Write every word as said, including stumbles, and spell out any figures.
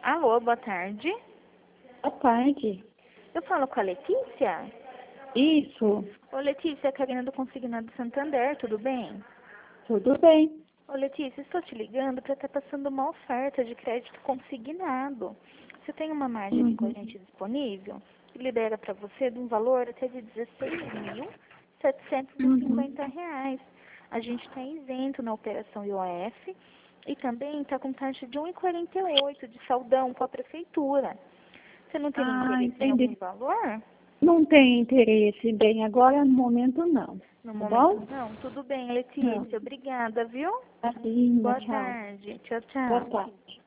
Alô, boa tarde. Boa tarde. Eu falo com a Letícia? Isso, Ô, Letícia, é a Karina do Consignado Santander, tudo bem? tudo bem. Ô, Letícia, estou te ligando para estar passando uma oferta de crédito consignado. Você tem uma margem de Uhum. corrente disponível que libera para você de um valor até de dezesseis mil setecentos e cinquenta Uhum. reais. A gente está isento na operação I O F e também está com taxa de um vírgula quarenta e oito de saldão com a prefeitura. Você não teria Ah, interesse em algum entendi. valor? Não tem interesse bem agora, no momento não. No Tá momento bom? não. Tudo bem, Não. Letícia. Obrigada, viu? Tá linda, Boa tchau. tarde. Tchau, Boa tchau. tarde.